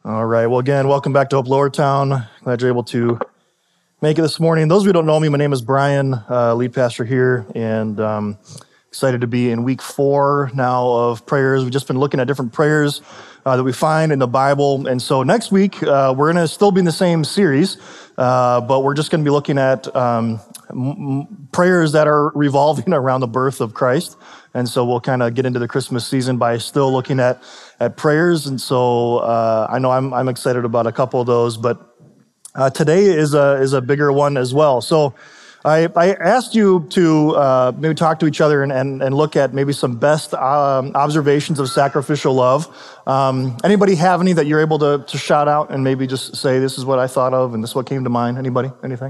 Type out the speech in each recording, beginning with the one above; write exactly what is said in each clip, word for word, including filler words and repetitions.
All right. Well, again, welcome back to Hope Lower Town. Glad you're able to make it this morning. Those of you who don't know me, my name is Brian, uh, lead pastor here, and um, excited to be in week four now of prayers. We've just been looking at different prayers uh, that we find in the Bible. And so next week, uh, we're going to still be in the same series, uh, but we're just going to be looking at um, m- prayers that are revolving around the birth of Christ. And so we'll kind of get into the Christmas season by still looking at at prayers. And so uh, I know I'm I'm excited about a couple of those, but uh, today is a is a bigger one as well. So I, I asked you to uh, maybe talk to each other and, and, and look at maybe some best um, observations of sacrificial love. Um, anybody have any that you're able to, to shout out and maybe just say, this is what I thought of and this is what came to mind? Anybody? Anything?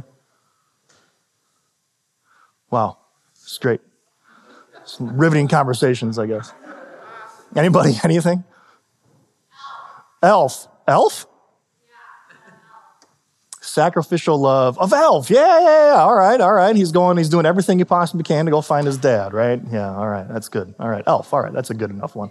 Wow, it's great. Some riveting conversations, I guess. Anybody? Anything? Elf. Elf? Sacrificial love of Elf. Yeah, yeah, yeah. All right, all right. He's going, he's doing everything he possibly can to go find his dad, right? Yeah, all right. That's good. All right. Elf. All right. That's a good enough one.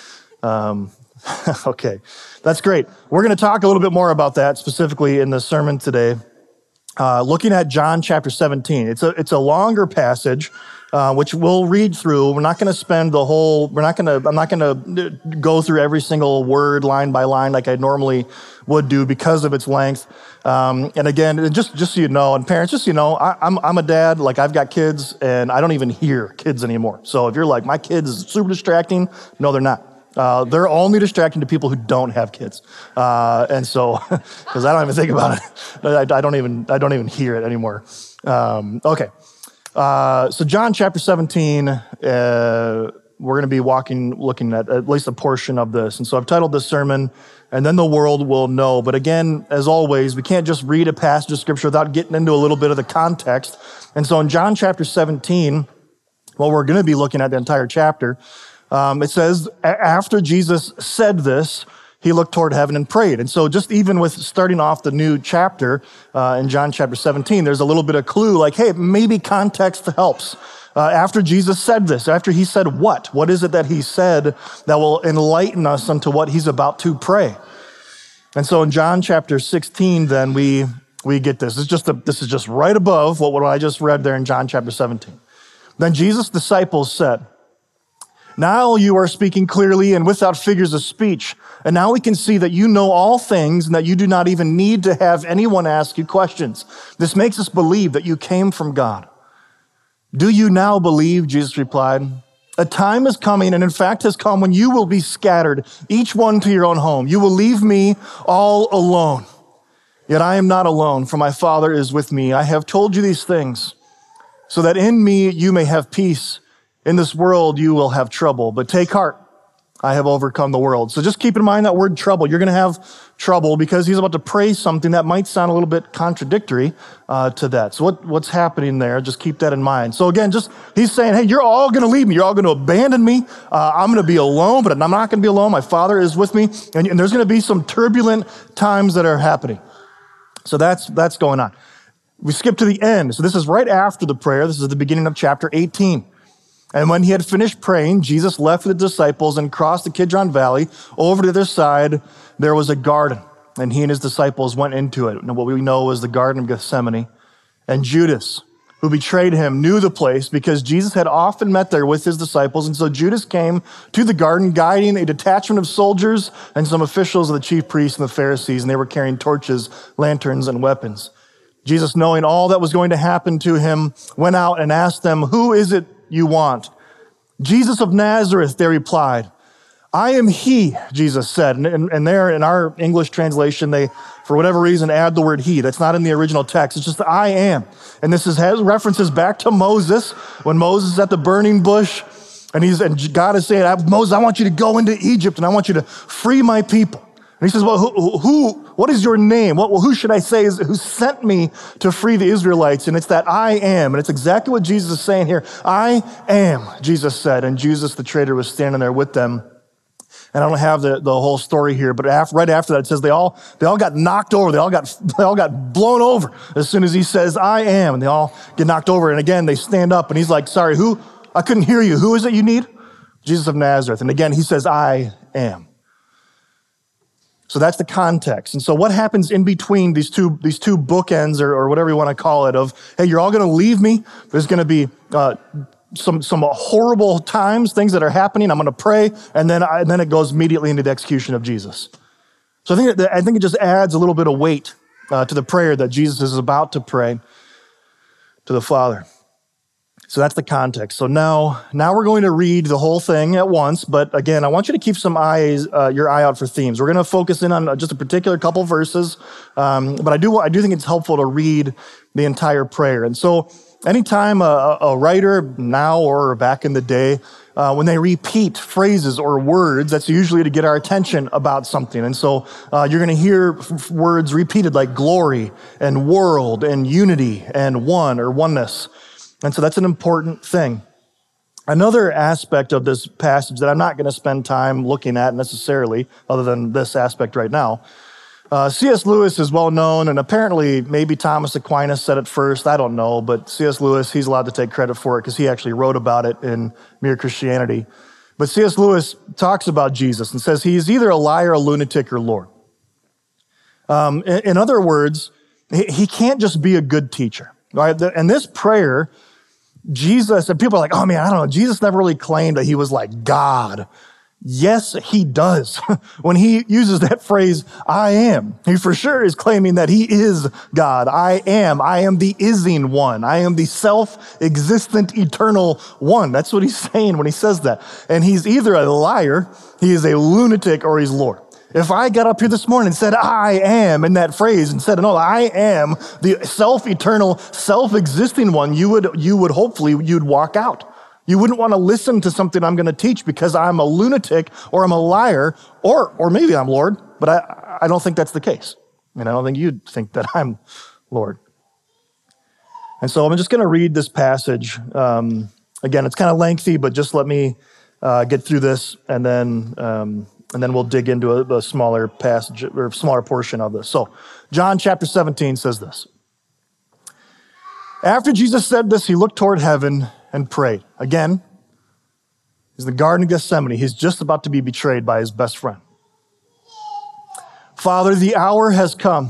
Um, okay. That's great. We're going to talk a little bit more about that specifically in the sermon today. Uh, looking at John chapter seventeen. It's a, it's a longer passage, uh, which we'll read through. We're not going to spend the whole, we're not going to, I'm not going to go through every single word line by line like I normally would do because of its length. Um, and again, just, just so you know, and parents, just so you know, I, I'm, I'm a dad, like I've got kids and I don't even hear kids anymore. So if you're like, my kids is super distracting, no, they're not. Uh, they're only distracting to people who don't have kids, uh, and so because I don't even think about it, I, I don't even I don't even hear it anymore. Um, okay, uh, so John chapter seventeen, uh, we're going to be walking, looking at at least a portion of this, and so I've titled this sermon, "And Then the World Will Know." But again, as always, we can't just read a passage of scripture without getting into a little bit of the context. And so in John chapter seventeen, well, we're going to be looking at the entire chapter. Um, it says, after Jesus said this, he looked toward heaven and prayed. And so just even with starting off the new chapter uh, in John chapter seventeen, there's a little bit of clue like, hey, maybe context helps. Uh, after Jesus said this, after he said what? What is it that he said that will enlighten us unto what he's about to pray? And so in John chapter sixteen, then we we get this. It's just a, this is just right above what, what I just read there in John chapter seventeen. Then Jesus' disciples said, "Now you are speaking clearly and without figures of speech. And now we can see that you know all things and that you do not even need to have anyone ask you questions. This makes us believe that you came from God." "Do you now believe?" Jesus replied. "A time is coming, and in fact has come, when you will be scattered, each one to your own home. You will leave me all alone. Yet I am not alone, for my Father is with me. I have told you these things so that in me you may have peace. In this world, you will have trouble, but take heart. I have overcome the world." So just keep in mind that word trouble. You're going to have trouble because he's about to pray something that might sound a little bit contradictory uh, to that. So what, what's happening there? Just keep that in mind. So again, just he's saying, hey, you're all going to leave me. You're all going to abandon me. Uh, I'm going to be alone, but I'm not going to be alone. My Father is with me. And, and there's going to be some turbulent times that are happening. So that's that's going on. We skip to the end. So this is right after the prayer. This is the beginning of chapter eighteen. "And when he had finished praying, Jesus left with the disciples and crossed the Kidron Valley. Over to the other side, there was a garden, and he and his disciples went into it." And what we know was the Garden of Gethsemane. "And Judas, who betrayed him, knew the place because Jesus had often met there with his disciples. And so Judas came to the garden, guiding a detachment of soldiers and some officials of the chief priests and the Pharisees, and they were carrying torches, lanterns, and weapons. Jesus, knowing all that was going to happen to him, went out and asked them, 'Who is it you want?' 'Jesus of Nazareth,' they replied. 'I am he,' Jesus said." And, and, and there in our English translation, they, for whatever reason, add the word he. That's not in the original text. It's just the "I am." And this is, has references back to Moses, when Moses is at the burning bush, and he's and God is saying, "Moses, I want you to go into Egypt, and I want you to free my people." And he says, "Well, who, who what is your name? What, well, who should I say is who sent me to free the Israelites?" And it's that "I am." And it's exactly what Jesus is saying here. "I am," Jesus said. And Judas, the traitor, was standing there with them. And I don't have the, the whole story here, but after, right after that, it says they all they all got knocked over. They all got they all got blown over as soon as he says, "I am." And they all get knocked over. And again, they stand up, and he's like, "Sorry, who? I couldn't hear you. Who is it you need?" "Jesus of Nazareth." And again, he says, "I am." So that's the context. And so what happens in between these two these two bookends, or, or whatever you want to call it, of, hey, you're all going to leave me. There's going to be uh, some some horrible times, things that are happening. I'm going to pray, and then I, and then it goes immediately into the execution of Jesus. So I think that, I think it just adds a little bit of weight uh, to the prayer that Jesus is about to pray to the Father. So that's the context. So now, now we're going to read the whole thing at once. But again, I want you to keep some eyes, uh, your eye out for themes. We're going to focus in on just a particular couple verses. Um, but I do, I do think it's helpful to read the entire prayer. And so anytime a, a writer now or back in the day, uh, when they repeat phrases or words, that's usually to get our attention about something. And so uh, you're going to hear f- words repeated like glory and world and unity and one or oneness. And so that's an important thing. Another aspect of this passage that I'm not going to spend time looking at necessarily, other than this aspect right now, uh, C S Lewis is well known, and apparently maybe Thomas Aquinas said it first, I don't know, but C S Lewis, he's allowed to take credit for it because he actually wrote about it in Mere Christianity. But C S Lewis talks about Jesus and says he's either a liar, a lunatic, or Lord. Um, in, in other words, he, he can't just be a good teacher. Right? And this prayer, Jesus, and people are like, oh man, I don't know, Jesus never really claimed that he was like God. Yes, he does. When he uses that phrase, I am, he for sure is claiming that he is God. I am. I am the ising one. I am the self-existent eternal one. That's what he's saying when he says that. And he's either a liar, he is a lunatic, or he's Lord. If I got up here this morning and said, I am, in that phrase, and said, no, I am the self-eternal, self-existing one, you would, you would hopefully, you'd walk out. You wouldn't want to listen to something I'm going to teach because I'm a lunatic or I'm a liar, or, or maybe I'm Lord, but I, I don't think that's the case. And I don't think you'd think that I'm Lord. And so I'm just going to read this passage. Um, again, it's kind of lengthy, but just let me uh, get through this, and then um, and then we'll dig into a, a smaller passage or smaller portion of this. So John chapter seventeen says this. After Jesus said this, he looked toward heaven and prayed. Again, he's in the Garden of Gethsemane. He's just about to be betrayed by his best friend. Father, the hour has come.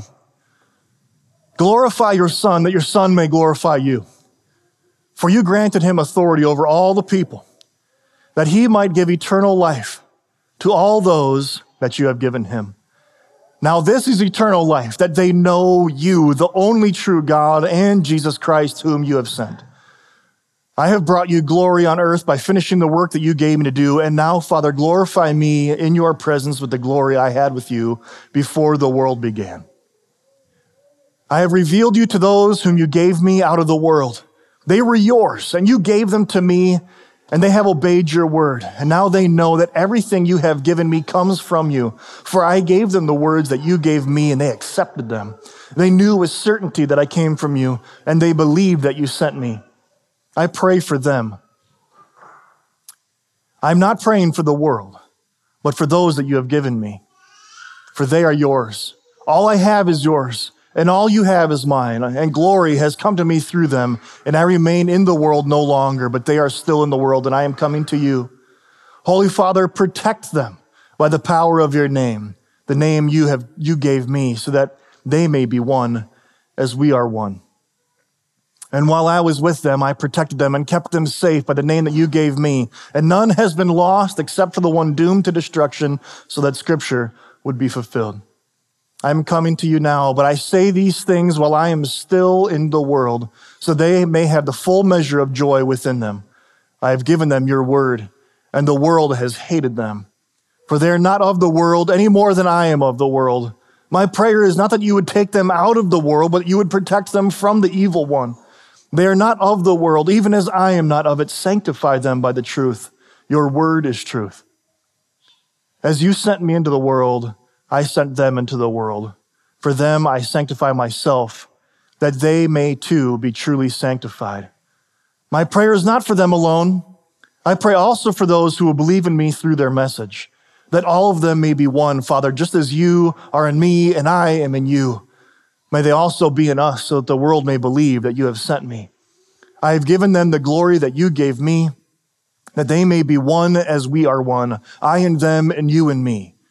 Glorify your Son, that your Son may glorify you. For you granted him authority over all the people, that he might give eternal life to all those that you have given him. Now this is eternal life, that they know you, the only true God, and Jesus Christ, whom you have sent. I have brought you glory on earth by finishing the work that you gave me to do. And now, Father, glorify me in your presence with the glory I had with you before the world began. I have revealed you to those whom you gave me out of the world. They were yours, and you gave them to me, and they have obeyed your word. And now they know that everything you have given me comes from you. For I gave them the words that you gave me, and they accepted them. They knew with certainty that I came from you, and they believed that you sent me. I pray for them. I'm not praying for the world, but for those that you have given me, for they are yours. All I have is yours, and all you have is mine, and glory has come to me through them, and I remain in the world no longer, but they are still in the world, and I am coming to you. Holy Father, protect them by the power of your name, the name you have you gave me, so that they may be one as we are one. And while I was with them, I protected them and kept them safe by the name that you gave me. And none has been lost except for the one doomed to destruction, so that scripture would be fulfilled. I am coming to you now, but I say these things while I am still in the world, so they may have the full measure of joy within them. I have given them your word, and the world has hated them. For they are not of the world any more than I am of the world. My prayer is not that you would take them out of the world, but you would protect them from the evil one. They are not of the world, even as I am not of it. Sanctify them by the truth. Your word is truth. As you sent me into the world, I sent them into the world. For them I sanctify myself, that they may too be truly sanctified. My prayer is not for them alone. I pray also for those who will believe in me through their message, that all of them may be one, Father, just as you are in me and I am in you. May they also be in us, so that the world may believe that you have sent me. I have given them the glory that you gave me, that they may be one as we are one, I in them and you in me,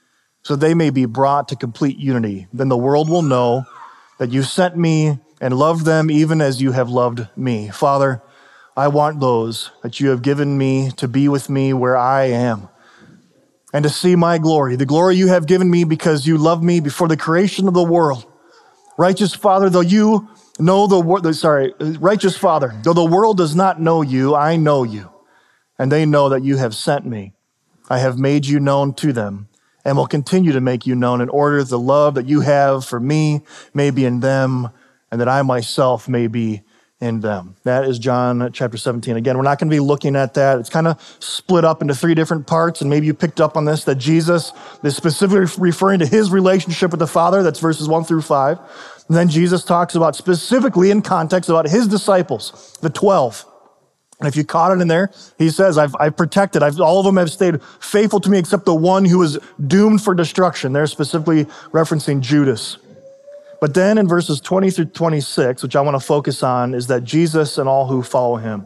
so they may be brought to complete unity. Then the world will know that you sent me and loved them even as you have loved me. Father, I want those that you have given me to be with me where I am and to see my glory, the glory you have given me because you loved me before the creation of the world. Righteous Father, though you know the world, sorry, righteous Father, though the world does not know you, I know you, and they know that you have sent me. I have made you known to them and will continue to make you known in order that the love that you have for me may be in them and that I myself may be in them. That is John chapter seventeen. Again, we're not going to be looking at that. It's kind of split up into three different parts, and maybe you picked up on this, that Jesus is specifically referring to his relationship with the Father. That's verses one through five. And then Jesus talks about specifically in context about his disciples, the twelve. And if you caught it in there, he says, I've, I've protected, I've, all of them have stayed faithful to me except the one who was doomed for destruction. They're specifically referencing Judas. But then in verses twenty through twenty-six, which I want to focus on, is that Jesus and all who follow him.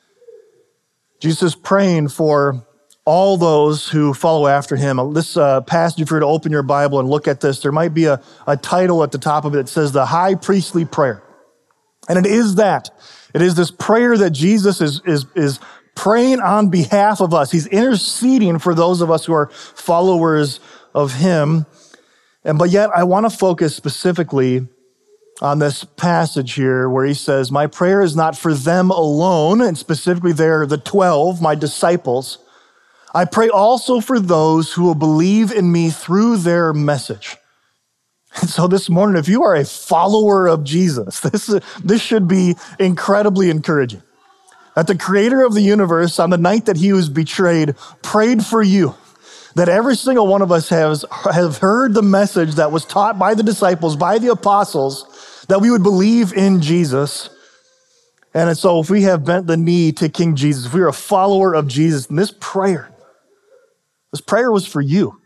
Jesus is praying for all those who follow after him. This uh, passage, if you were to open your Bible and look at this, there might be a, a title at the top of it that says the high priestly prayer. And it is that. It is this prayer that Jesus is, is, is praying on behalf of us. He's interceding for those of us who are followers of him. And but yet I want to focus specifically on this passage here where he says, my prayer is not for them alone, and specifically they're the twelve, my disciples. I pray also for those who will believe in me through their message. And so this morning, if you are a follower of Jesus, this, this should be incredibly encouraging. That the creator of the universe, on the night that he was betrayed, prayed for you. That every single one of us has, have heard the message that was taught by the disciples, by the apostles, that we would believe in Jesus. And so if we have bent the knee to King Jesus, if we are a follower of Jesus, and this prayer, this prayer was for you.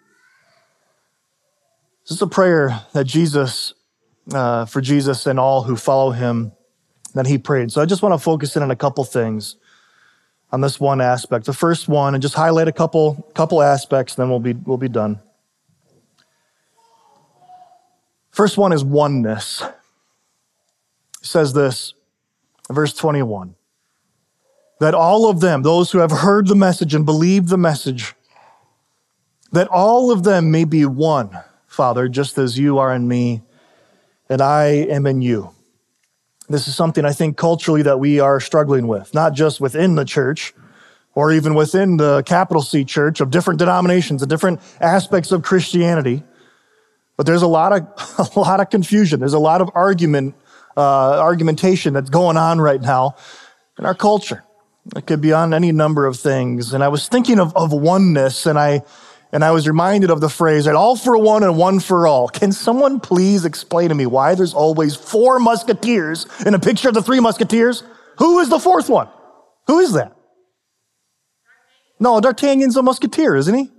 This is a prayer that Jesus, uh, for Jesus and all who follow him, that he prayed. So I just want to focus in on a couple things on this one aspect. The first one, and just highlight a couple, couple aspects, then we'll be, we'll be done. First one is oneness. It says this, verse twenty-one, that all of them, those who have heard the message and believed the message, that all of them may be one, Father, just as you are in me and I am in you. This is something I think culturally that we are struggling with, not just within the church or even within the capital C church of different denominations and different aspects of Christianity. But there's a lot of a lot of confusion. There's a lot of argument, uh, argumentation that's going on right now in our culture. It could be on any number of things. And I was thinking of, of oneness, and I And I was reminded of the phrase, right, all for one and one for all. Can someone please explain to me why there's always four musketeers in a picture of the three musketeers? Who is the fourth one? Who is that? No, D'Artagnan's a musketeer, isn't he?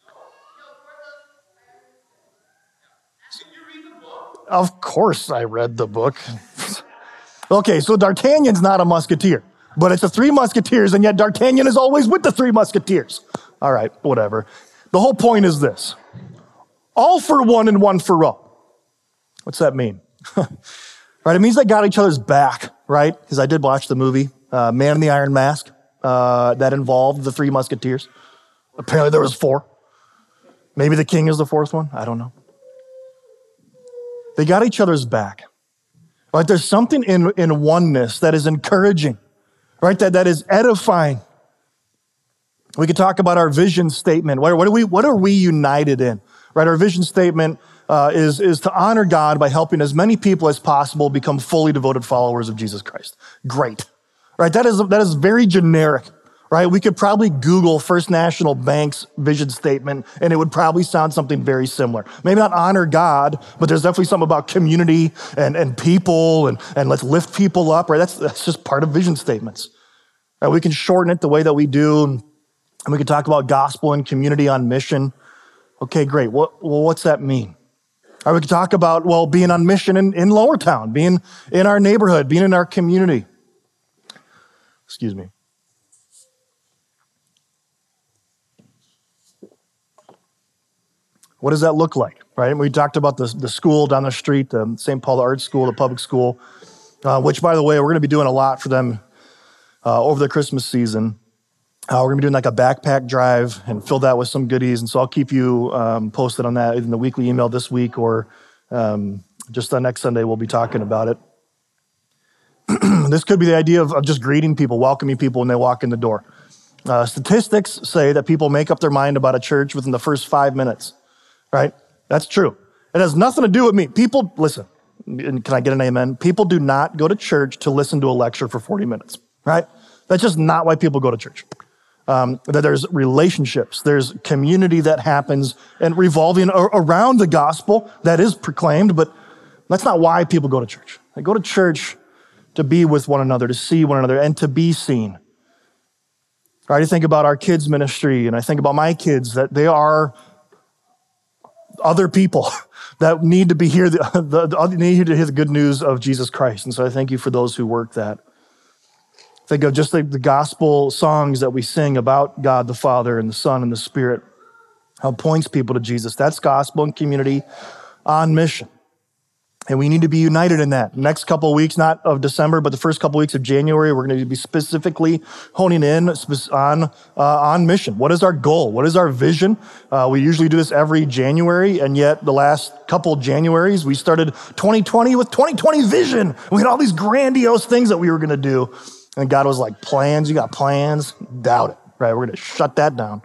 Of course I read the book. Okay, so D'Artagnan's not a musketeer, but it's the three musketeers, and yet D'Artagnan is always with the three musketeers. All right, whatever. The whole point is this, all for one and one for all. What's that mean? Right, it means they got each other's back, right? Because I did watch the movie, uh, Man in the Iron Mask, uh, that involved the three musketeers. Apparently there was four. Maybe the king is the fourth one, I don't know. They got each other's back, right? There's something in, in oneness that is encouraging, right? That, that is edifying. We could talk about our vision statement. What, what, are, we, what are we united in? Right? Our vision statement uh, is, is to honor God by helping as many people as possible become fully devoted followers of Jesus Christ. Great. Right? That is, that is very generic. Right? We could probably Google First National Bank's vision statement, and it would probably sound something very similar. Maybe not honor God, but there's definitely something about community and, and people, and, and let's lift people up. Right? That's, that's just part of vision statements. Right? We can shorten it the way that we do. And we could talk about gospel and community on mission. Okay, great. What, well, what's that mean? Or we could talk about, well, being on mission in, in Lower Town, being in our neighborhood, being in our community. Excuse me. What does that look like, right? And we talked about the, the school down the street, the Saint Paul Art School, the public school, uh, which, by the way, we're going to be doing a lot for them uh, over the Christmas season. Uh, we're going to be doing like a backpack drive and fill that with some goodies. And so I'll keep you um, posted on that in the weekly email this week, or um, just on next Sunday, we'll be talking about it. This could be the idea of, of just greeting people, welcoming people when they walk in the door. Uh, statistics say that people make up their mind about a church within the first five minutes, right? That's true. It has nothing to do with me. People, listen, can I get an amen? People do not go to church to listen to a lecture for forty minutes, right? That's just not why people go to church. Um, that there's relationships, there's community that happens and revolving around the gospel that is proclaimed, but that's not why people go to church. They go to church to be with one another, to see one another, and to be seen. Right? I think about our kids' ministry, and I think about my kids, that they are other people that need to be here, the, the, the, need to hear the good news of Jesus Christ. And so I thank you for those who work that. Think of just like the gospel songs that we sing about God the Father and the Son and the Spirit, how it points people to Jesus. That's gospel and community on mission. And we need to be united in that. Next couple of weeks, not of December, but the first couple of weeks of January, we're going to be specifically honing in on, uh, on mission. What is our goal? What is our vision? Uh, we usually do this every January, and yet the last couple of Januaries, we started twenty twenty with twenty twenty vision. We had all these grandiose things that we were going to do. And God was like, plans? You got plans? Doubt it, right? We're going to shut that down.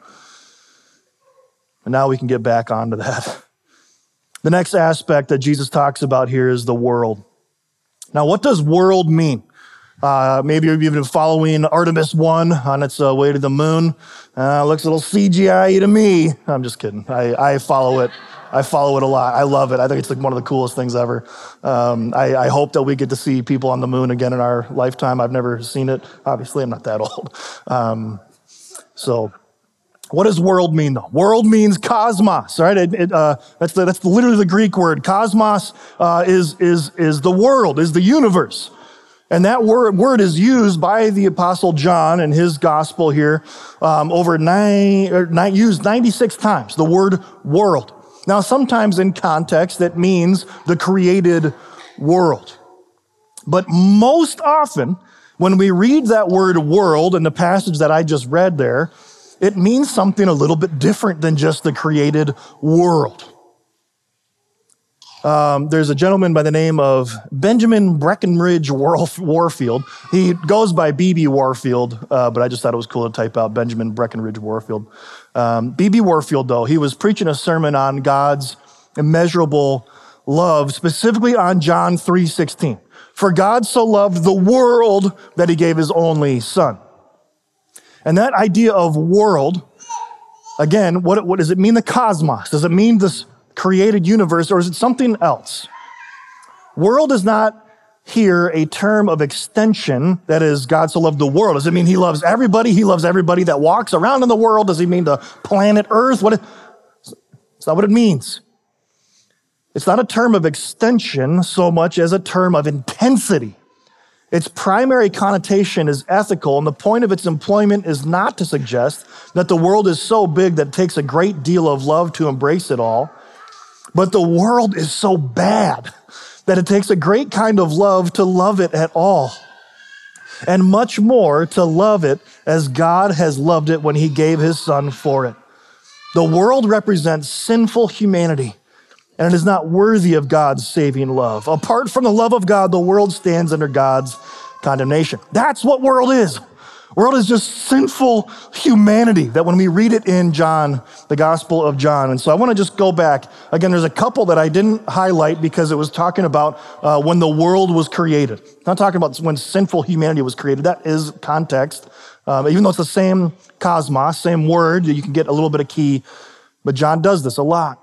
And now we can get back onto that. The next aspect that Jesus talks about here is the world. Now, what does world mean? Uh, maybe you've been following Artemis one on its uh, way to the moon. Uh, looks a little C G I to me. I'm just kidding. I, I follow it. I follow it a lot. I love it. I think it's like one of the coolest things ever. Um, I, I hope that we get to see people on the moon again in our lifetime. I've never seen it. Obviously, I'm not that old. Um, so what does world mean, though? World means cosmos, right? It, it, uh, that's, the, that's literally the Greek word. Cosmos uh, is, is, is the world, is the universe. And that word, word is used by the Apostle John in his gospel here um, over nine, or nine, used ninety-six times, the word world. Now, sometimes in context, that means the created world. But most often, when we read that word world in the passage that I just read there, it means something a little bit different than just the created world. Um, there's a gentleman by the name of Benjamin Breckinridge Warfield. He goes by B B Warfield, uh, but I just thought it was cool to type out Benjamin Breckinridge Warfield. Um, B B Warfield, though, he was preaching a sermon on God's immeasurable love, specifically on John three sixteen. For God so loved the world that he gave his only son. And that idea of world, again, what, what does it mean, the cosmos? Does it mean this created universe, or is it something else? World is not here a term of extension, that is, God so loved the world. Does it mean he loves everybody? He loves everybody that walks around in the world? Does he mean the planet Earth? What? It, it's not what it means. It's not a term of extension so much as a term of intensity. Its primary connotation is ethical, and the point of its employment is not to suggest that the world is so big that it takes a great deal of love to embrace it all. But the world is so bad that it takes a great kind of love to love it at all, and much more to love it as God has loved it when he gave his son for it. The world represents sinful humanity, and it is not worthy of God's saving love. Apart from the love of God, the world stands under God's condemnation. That's what world is. World is just sinful humanity that when we read it in John, the Gospel of John. And so I want to just go back. Again, there's a couple that I didn't highlight because it was talking about uh, when the world was created. I'm not talking about when sinful humanity was created. That is context. Um, even though it's the same cosmos, same word, you can get a little bit of key. But John does this a lot.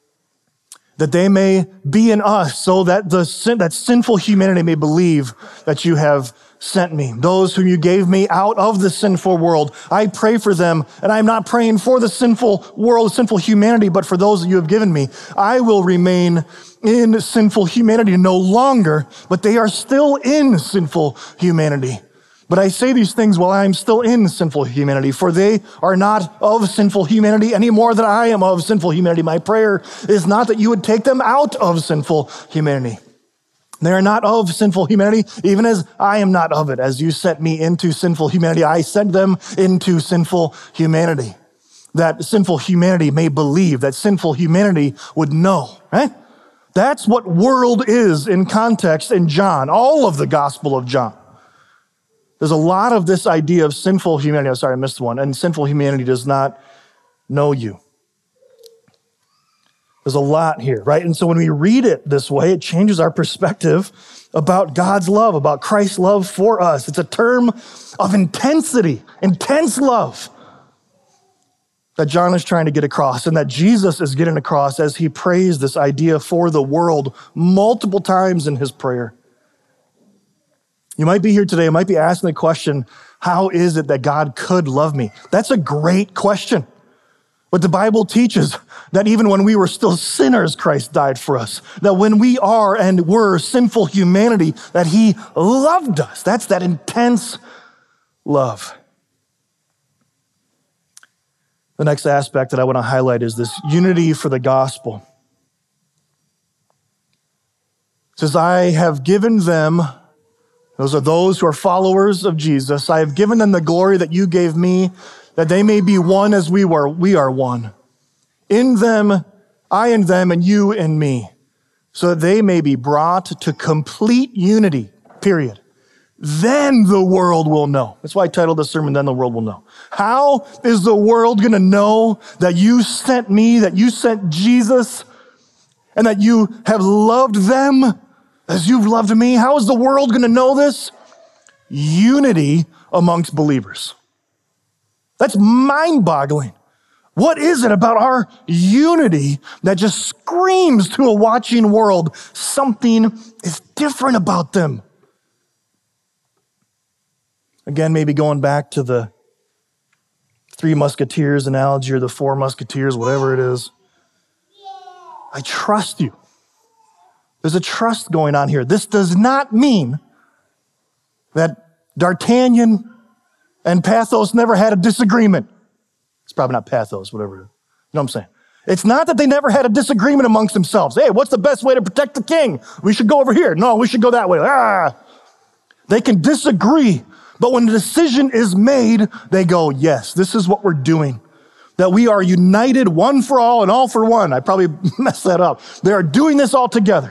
That they may be in us so that the sin, that sinful humanity may believe that you have sent me. Those whom you gave me out of the sinful world, I pray for them, and I'm not praying for the sinful world, sinful humanity, but for those that you have given me. I will remain in sinful humanity no longer, but they are still in sinful humanity. But I say these things while I am still in sinful humanity, for they are not of sinful humanity any more than I am of sinful humanity. My prayer is not that you would take them out of sinful humanity. They are not of sinful humanity, even as I am not of it. As you sent me into sinful humanity, I sent them into sinful humanity. That sinful humanity may believe, that sinful humanity would know, right? That's what world is in context in John, all of the Gospel of John. There's a lot of this idea of sinful humanity. I'm sorry, I missed one. And sinful humanity does not know you. There's a lot here, right? And so when we read it this way, it changes our perspective about God's love, about Christ's love for us. It's a term of intensity, intense love that John is trying to get across and that Jesus is getting across as he prays this idea for the world multiple times in his prayer. You might be here today, you might be asking the question, how is it that God could love me? That's a great question. But the Bible teaches that even when we were still sinners, Christ died for us. That when we are and were sinful humanity, that he loved us. That's that intense love. The next aspect that I want to highlight is this unity for the gospel. It says, I have given them, those are those who are followers of Jesus, I have given them the glory that you gave me, that they may be one as we were. We are one. In them, I and them, and you and me, so that they may be brought to complete unity, period. Then the world will know. That's why I titled this sermon, Then the World Will Know. How is the world going to know that you sent me, that you sent Jesus, and that you have loved them as you've loved me? How is the world going to know this? Unity amongst believers. That's mind-boggling. What is it about our unity that just screams to a watching world something is different about them? Again, maybe going back to the Three Musketeers analogy or the Four Musketeers, whatever it is. I trust you. There's a trust going on here. This does not mean that D'Artagnan and Pathos never had a disagreement. It's probably not Pathos, whatever it is. You know what I'm saying? It's not that they never had a disagreement amongst themselves. Hey, what's the best way to protect the king? We should go over here. No, we should go that way. Ah! They can disagree, but when the decision is made, they go, yes, this is what we're doing. That we are united, one for all and all for one. I probably messed that up. They are doing this all together.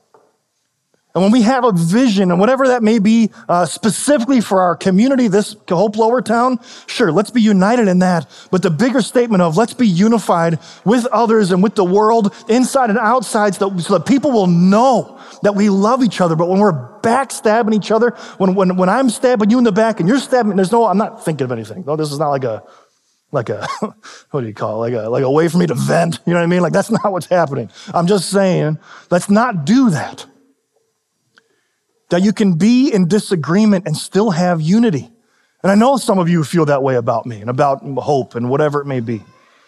And when we have a vision, and whatever that may be, uh, specifically for our community, this Hope Lower Town, sure, let's be united in that. But the bigger statement of let's be unified with others and with the world, inside and outside, so that, so that people will know that we love each other. But when we're backstabbing each other, when, when, when I'm stabbing you in the back and you're stabbing, there's no, I'm not thinking of anything. No, this is not like a, like a, what do you call it? Like a, like a way for me to vent. You know what I mean? Like that's not what's happening. I'm just saying, let's not do that. That you can be in disagreement and still have unity. And I know some of you feel that way about me and about hope and whatever it may be.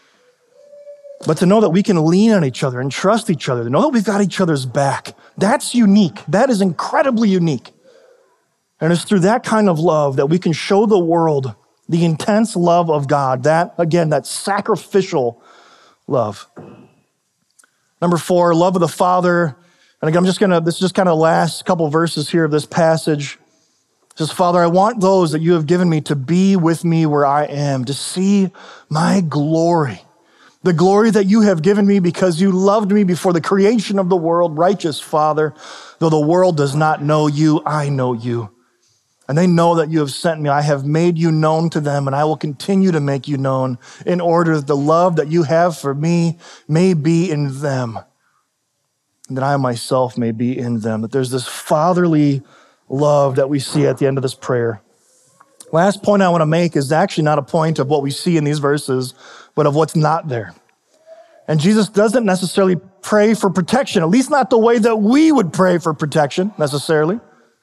But to know that we can lean on each other and trust each other, to know that we've got each other's back, that's unique. That is incredibly unique. And it's through that kind of love that we can show the world the intense love of God. That, again, that sacrificial love. Number four, love of the Father. And again, I'm just gonna, this is just kind of the last couple verses here of this passage. It says, Father, I want those that you have given me to be with me where I am, to see my glory. The glory that you have given me because you loved me before the creation of the world. Righteous Father, though the world does not know you, I know you. And they know that you have sent me. I have made you known to them, and I will continue to make you known in order that the love that you have for me may be in them, and that I myself may be in them. That there's this fatherly love that we see at the end of this prayer. Last point I want to make is actually not a point of what we see in these verses, but of what's not there. And Jesus doesn't necessarily pray for protection, at least not the way that we would pray for protection necessarily.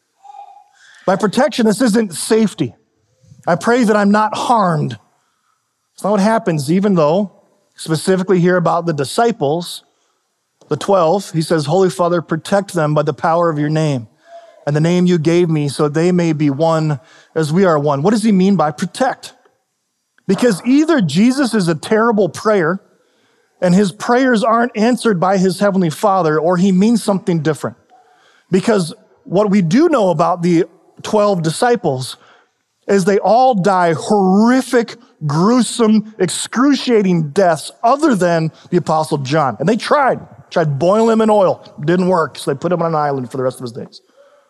By protection, this isn't safety. I pray that I'm not harmed. It's not what happens, even though, specifically here about the disciples, the twelve, he says, Holy Father, protect them by the power of your name. and the name you gave me so they may be one as we are one. What does he mean by protect? Because either Jesus is a terrible prayer and his prayers aren't answered by his heavenly Father, or he means something different. Because what we do know about the twelve disciples is they all die horrific, gruesome, excruciating deaths other than the Apostle John. And they tried, tried boiling him in oil. Didn't work, so they put him on an island for the rest of his days.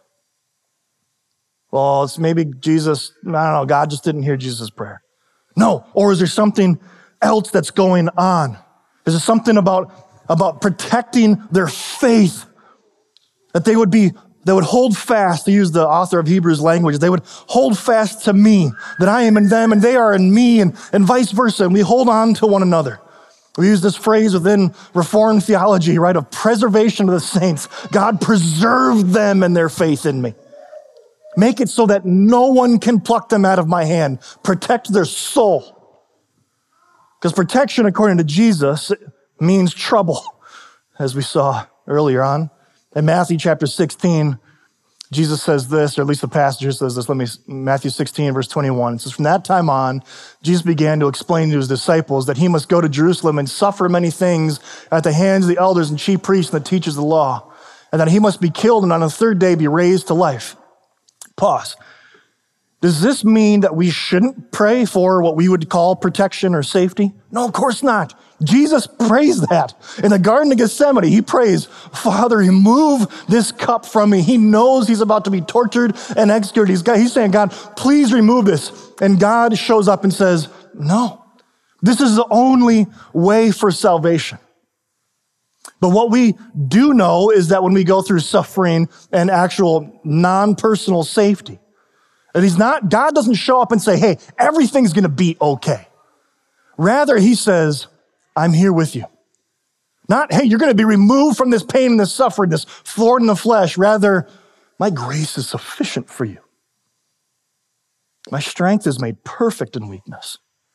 Well, it's maybe Jesus, I don't know, God just didn't hear Jesus' prayer. No, or is there something else that's going on? Is there something about, about protecting their faith, that they would be, they would hold fast, to use the author of Hebrews language, they would hold fast to me, that I am in them and they are in me, and, and vice versa, and we hold on to one another. We use this phrase within Reformed theology, right, of preservation of the saints. God preserved them and their faith in me. Make it so that no one can pluck them out of my hand. Protect their soul. Because protection, according to Jesus, means trouble, as we saw earlier on. In Matthew chapter sixteen, Jesus says this, or at least the pastor says this. Let me, Matthew sixteen, verse twenty-one. It says, from that time on, Jesus began to explain to his disciples that he must go to Jerusalem and suffer many things at the hands of the elders and chief priests and the teachers of the law, and that he must be killed and on the third day be raised to life. Pause. Does this mean that we shouldn't pray for what we would call protection or safety? No, of course not. Jesus prays that. In the Garden of Gethsemane, he prays, Father, remove this cup from me. He knows he's about to be tortured and executed. He's, he's saying, God, please remove this. And God shows up and says, no, this is the only way for salvation. But what we do know is that when we go through suffering and actual non-personal safety, that he's not, God doesn't show up and say, hey, everything's going to be okay. Rather, he says, I'm here with you. Not, hey, you're going to be removed from this pain and this suffering, this thorn in the flesh. Rather, my grace is sufficient for you. My strength is made perfect in weakness.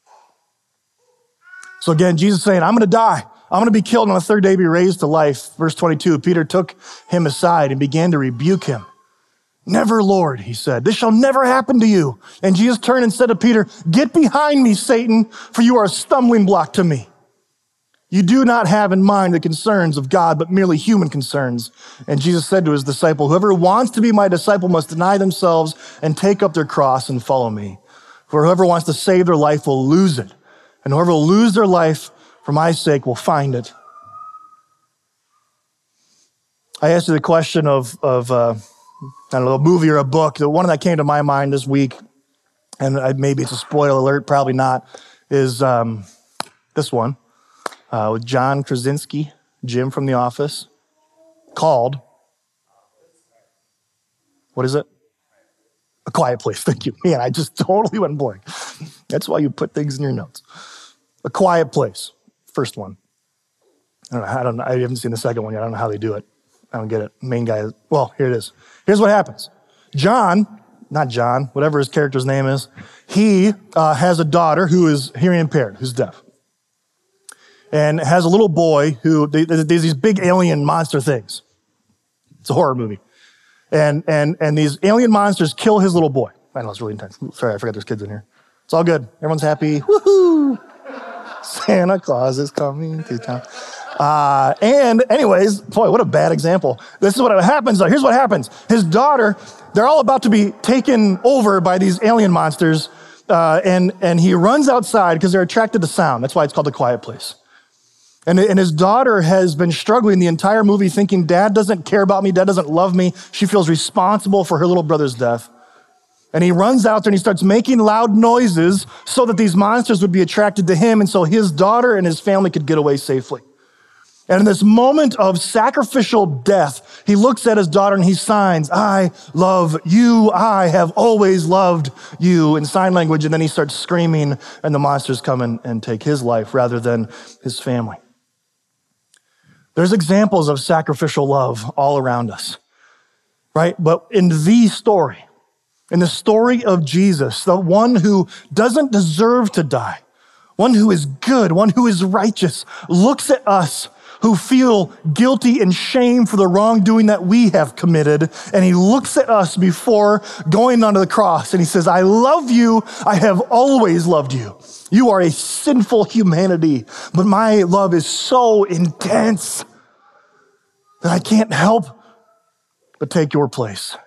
So again, Jesus is saying, I'm going to die. I'm going to be killed, and on the third day be raised to life. Verse twenty-two, Peter took him aside and began to rebuke him. Never, Lord, he said, this shall never happen to you. And Jesus turned and said to Peter, get behind me, Satan, for you are a stumbling block to me. You do not have in mind the concerns of God, but merely human concerns. And Jesus said to his disciple, whoever wants to be my disciple must deny themselves and take up their cross and follow me. For whoever wants to save their life will lose it. And whoever will lose their life for my sake will find it. I asked you the question of, of uh, I don't know, a movie or a book. The one that came to my mind this week, and I, maybe it's a spoiler alert, probably not, is um, this one uh, with John Krasinski, Jim from The Office, called, what is it? A Quiet Place. Thank you. Man, I just totally went blank. That's why you put things in your notes. A Quiet Place, first one. I don't know. I don't know. I haven't seen the second one yet. I don't know how they do it. I don't get it. Main guy, is, well, here it is. Here's what happens. John, not John, whatever his character's name is, he uh, has a daughter who is hearing impaired, who's deaf. And has a little boy who, they, there's these big alien monster things. It's a horror movie. And, and, and these alien monsters kill his little boy. I know, it's really intense. Sorry, I forgot there's kids in here. It's all good. Everyone's happy. Woohoo! Santa Claus is coming to town. Uh, and anyways, boy, what a bad example. This is what happens. Here's what happens. His daughter, they're all about to be taken over by these alien monsters. Uh, and, and he runs outside because they're attracted to sound. That's why it's called The Quiet Place. And, and his daughter has been struggling the entire movie thinking, Dad doesn't care about me. Dad doesn't love me. She feels responsible for her little brother's death. And he runs out there and he starts making loud noises so that these monsters would be attracted to him and so his daughter and his family could get away safely. And in this moment of sacrificial death, he looks at his daughter and he signs, I love you. I have always loved you, in sign language. And then he starts screaming and the monsters come in and take his life rather than his family. There's examples of sacrificial love all around us, right? But in the story, in the story of Jesus, the one who doesn't deserve to die, one who is good, one who is righteous, looks at us, who feel guilty and shame for the wrongdoing that we have committed. And he looks at us before going onto the cross and he says, I love you. I have always loved you. You are a sinful humanity, but my love is so intense that I can't help but take your place.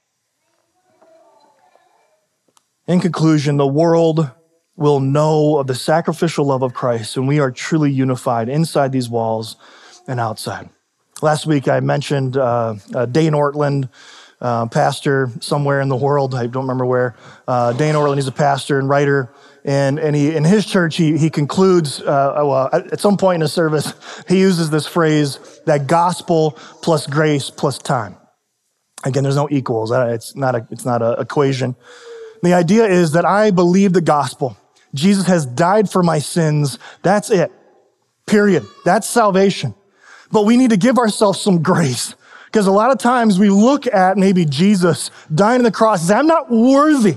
In conclusion, the world will know of the sacrificial love of Christ, and we are truly unified inside these walls and outside. Last week, I mentioned uh, uh, Dane Ortland, uh, pastor somewhere in the world. I don't remember where. Uh, Dane Ortland, he's a pastor and writer, and, and he, in his church, he, he concludes, uh, well, at some point in his service, he uses this phrase, that gospel plus grace plus time. Again, there's no equals. It's not a, it's not an equation. The idea is that I believe the gospel. Jesus has died for my sins. That's it. Period. That's salvation. But we need to give ourselves some grace, because a lot of times we look at maybe Jesus dying on the cross and say, I'm not worthy.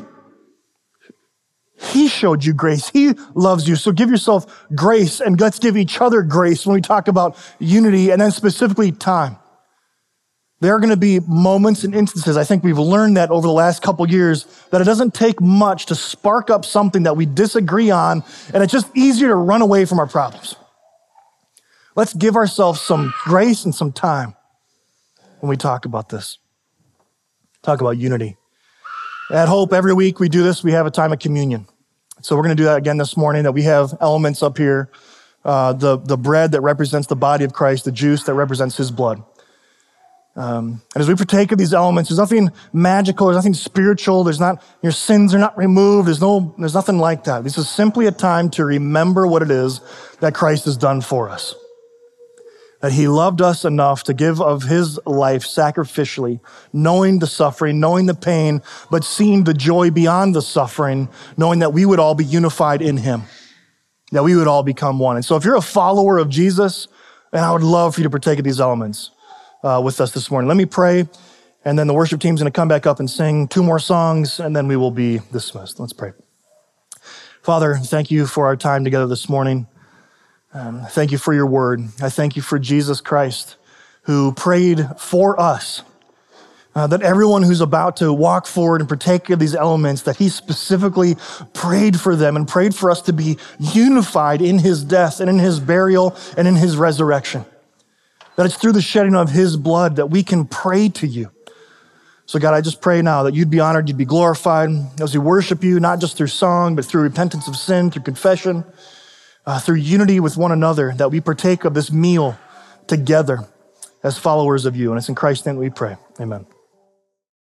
He showed you grace. He loves you. So give yourself grace, and let's give each other grace when we talk about unity, and then specifically time. There are going to be moments and instances, I think we've learned that over the last couple years, that it doesn't take much to spark up something that we disagree on, and it's just easier to run away from our problems. Let's give ourselves some grace and some time when we talk about this. Talk about unity. At Hope, every week we do this, we have a time of communion. So we're going to do that again this morning, that we have elements up here, uh, the, the bread that represents the body of Christ, the juice that represents his blood. Um, and as we partake of these elements, there's nothing magical, there's nothing spiritual, there's not, your sins are not removed, there's no, there's nothing like that. This is simply a time to remember what it is that Christ has done for us. That he loved us enough to give of his life sacrificially, knowing the suffering, knowing the pain, but seeing the joy beyond the suffering, knowing that we would all be unified in him, that we would all become one. And so if you're a follower of Jesus, then I would love for you to partake of these elements Uh, with us this morning. Let me pray, and then the worship team's going to come back up and sing two more songs, and then we will be dismissed. Let's pray. Father, thank you for our time together this morning. Um, thank you for your word. I thank you for Jesus Christ, who prayed for us, uh, that everyone who's about to walk forward and partake of these elements, that he specifically prayed for them and prayed for us to be unified in his death and in his burial and in his resurrection. That it's through the shedding of his blood that we can pray to you. So God, I just pray now that you'd be honored, you'd be glorified as we worship you, not just through song, but through repentance of sin, through confession, uh, through unity with one another, that we partake of this meal together as followers of you. And it's in Christ's name we pray. Amen.